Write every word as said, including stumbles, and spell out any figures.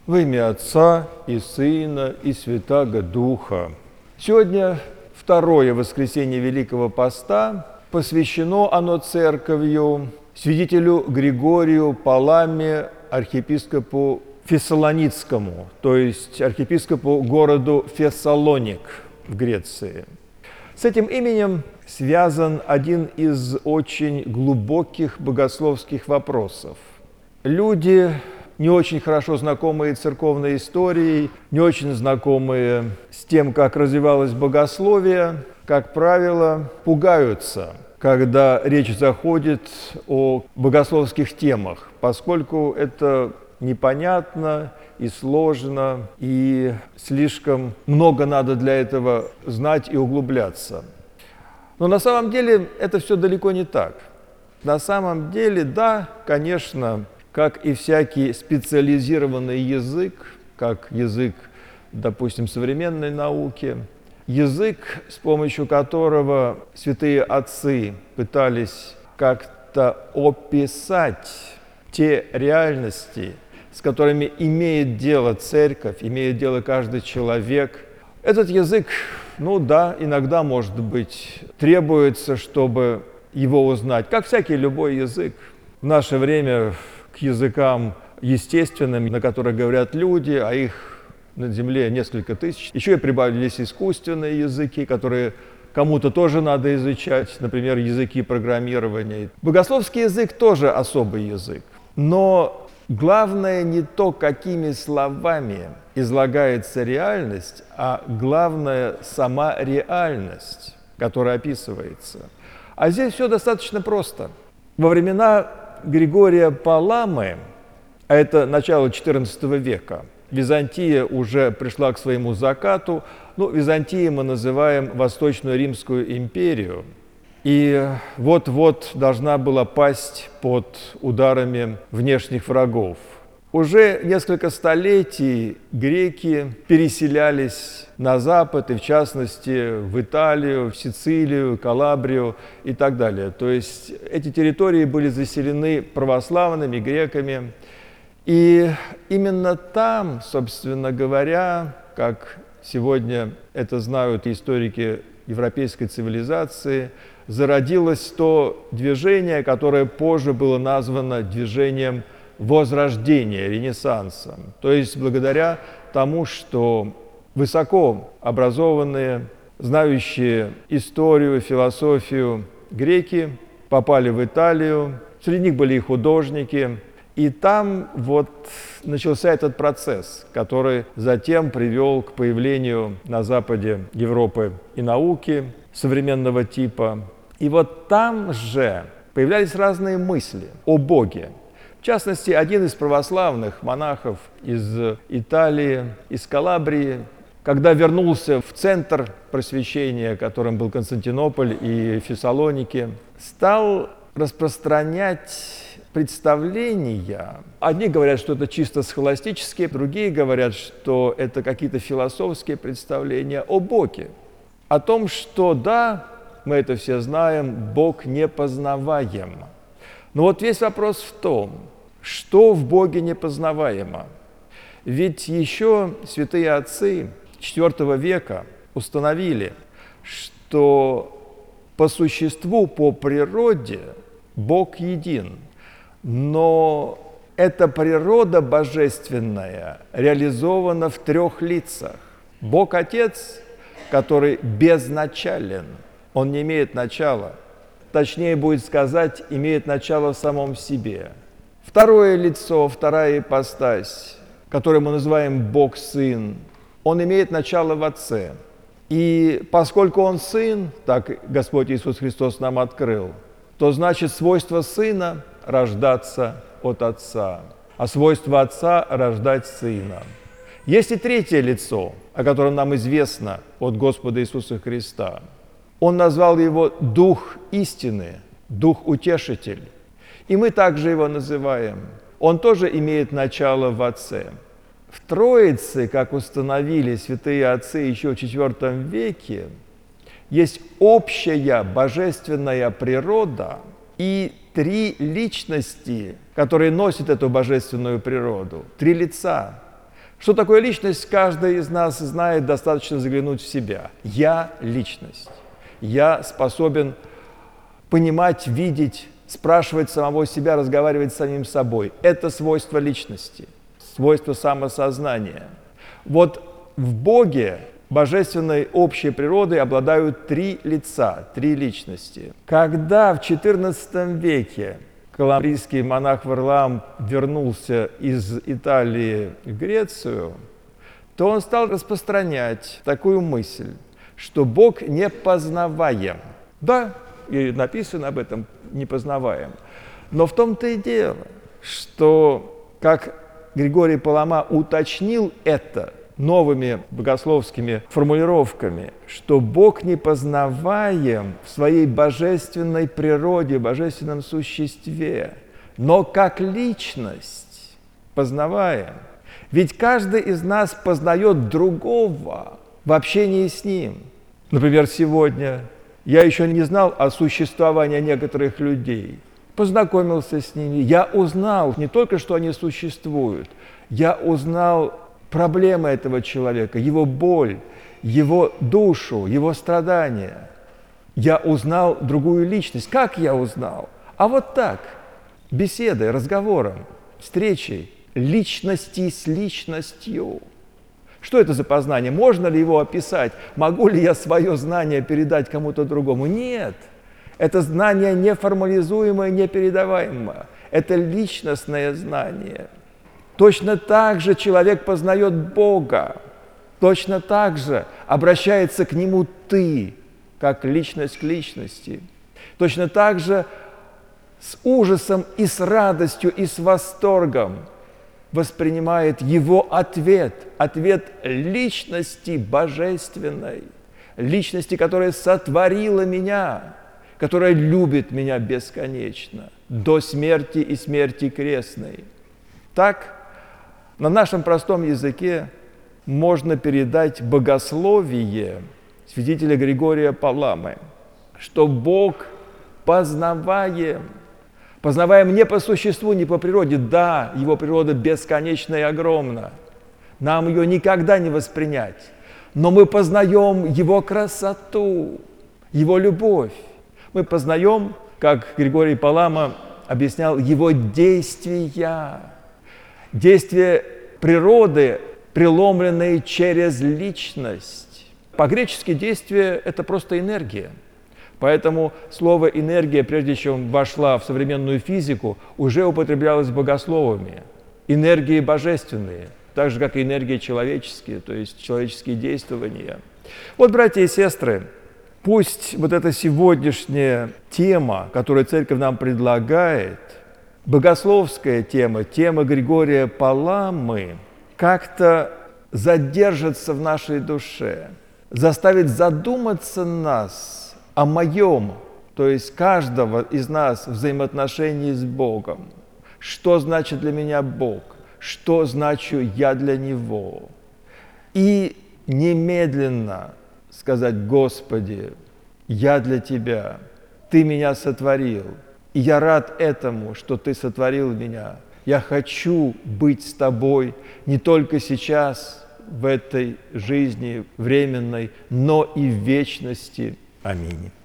Во имя Отца и Сына и Святаго Духа. Сегодня второе воскресенье Великого Поста. Посвящено оно церковью святителю Григорию Паламе, архиепископу Фессалоницкому, то есть архиепископу городу Фессалоник в Греции. С этим именем связан один из очень глубоких богословских вопросов. Люди, не очень хорошо знакомые церковной историей, не очень знакомые с тем, как развивалось богословие, как правило, пугаются, когда речь заходит о богословских темах, поскольку это непонятно и сложно, и слишком много надо для этого знать и углубляться. Но на самом деле это все далеко не так. На самом деле, да, конечно, как и всякий специализированный язык, как язык, допустим, современной науки, язык, с помощью которого святые отцы пытались как-то описать те реальности, с которыми имеет дело церковь, имеет дело каждый человек. Этот язык, ну да, иногда, может быть, требуется, чтобы его узнать, как всякий любой язык. В наше время к языкам естественным, на которых говорят люди, а их на Земле несколько тысяч. Еще и прибавились искусственные языки, которые кому-то тоже надо изучать, например, языки программирования. Богословский язык тоже особый язык, но главное не то, какими словами излагается реальность, а главное сама реальность, которая описывается. А здесь все достаточно просто. Во времена Григория Паламы, а это начало четырнадцатого века, Византия уже пришла к своему закату. Ну, Византией мы называем Восточную Римскую империю. И вот-вот должна была пасть под ударами внешних врагов. Уже несколько столетий греки переселялись на запад, и в частности в Италию, в Сицилию, Калабрию и так далее. То есть эти территории были заселены православными греками. И именно там, собственно говоря, как сегодня это знают историки европейской цивилизации, зародилось то движение, которое позже было названо движением Возрождения, Ренессанса. То есть благодаря тому, что высоко образованные, знающие историю, философию греки попали в Италию, среди них были и художники, и там вот начался этот процесс, который затем привел к появлению на западе Европы и науки современного типа. И вот там же появлялись разные мысли о Боге. В частности, один из православных монахов из Италии, из Калабрии, когда вернулся в центр просвещения, которым был Константинополь и Фессалоники, стал распространять представления. Одни говорят, что это чисто схоластические, другие говорят, что это какие-то философские представления о Боге. О том, что да, мы это все знаем, Бог непознаваем. Но вот весь вопрос в том, что в Боге непознаваемо. Ведь еще святые отцы четвёртого века установили, что по существу, по природе Бог един. Но эта природа божественная реализована в трех лицах. Бог Отец, который безначален, Он не имеет начала. Точнее будет сказать, имеет начало в самом себе. Второе лицо, вторая ипостась, которую мы называем Бог Сын, Он имеет начало в Отце. И поскольку Он Сын, так Господь Иисус Христос нам открыл, то значит свойство Сына – рождаться от Отца, а свойство Отца – рождать Сына. Есть и третье лицо, о котором нам известно от Господа Иисуса Христа. Он назвал его Дух истины, Дух Утешитель. И мы также его называем. Он тоже имеет начало в Отце. В Троице, как установили святые отцы еще в четвёртом веке, есть общая божественная природа и три личности, которые носят эту божественную природу, три лица. Что такое личность, каждый из нас знает, достаточно заглянуть в себя. Я – личность. Я способен понимать, видеть, спрашивать самого себя, разговаривать с самим собой. Это свойство личности, свойство самосознания. Вот в Боге, божественной общей природой, обладают три лица, три личности. Когда в четырнадцатом веке каламбрийский монах Варлаам вернулся из Италии в Грецию, то он стал распространять такую мысль, что Бог непознаваем. Да, и написано об этом непознаваем. Но в том-то и дело, что, как Григорий Палама уточнил это новыми богословскими формулировками, что Бог непознаваем в своей божественной природе, божественном существе, но как личность познаваем. Ведь каждый из нас познает другого в общении с Ним. Например, сегодня я еще не знал о существовании некоторых людей, познакомился с ними, я узнал не только, что они существуют, я узнал проблемы этого человека, его боль, его душу, его страдания. Я узнал другую личность. Как я узнал? А вот так, беседой, разговором, встречей, личности с личностью. Что это за познание? Можно ли его описать? Могу ли я свое знание передать кому-то другому? Нет. Это знание неформализуемое, непередаваемое. Это личностное знание. Точно так же человек познает Бога. Точно так же обращается к Нему ты, как личность к личности. Точно так же с ужасом и с радостью и с восторгом воспринимает Его ответ, ответ личности божественной, личности, которая сотворила меня, которая любит меня бесконечно, до смерти и смерти крестной. Так, на нашем простом языке можно передать богословие святителя Григория Паламы, что Бог познаваем, познаваем не по существу, не по природе. Да, Его природа бесконечна и огромна, нам ее никогда не воспринять, но мы познаем Его красоту, Его любовь. Мы познаем, как Григорий Палама объяснял, Его действия, действия природы, преломленные через личность. По-гречески действие – это просто энергия. Поэтому слово «энергия», прежде чем вошла в современную физику, уже употреблялось богословами. Энергии божественные, так же, как и энергии человеческие, то есть человеческие действования. Вот, братья и сестры, пусть вот эта сегодняшняя тема, которую Церковь нам предлагает, богословская тема, тема Григория Паламы, как-то задержится в нашей душе, заставит задуматься нас о моем, то есть каждого из нас взаимоотношении с Богом. Что значит для меня Бог? Что значу я для Него? И немедленно сказать: Господи, я для Тебя, Ты меня сотворил, и я рад этому, что Ты сотворил меня. Я хочу быть с Тобой не только сейчас, в этой жизни временной, но и в вечности. Аминь.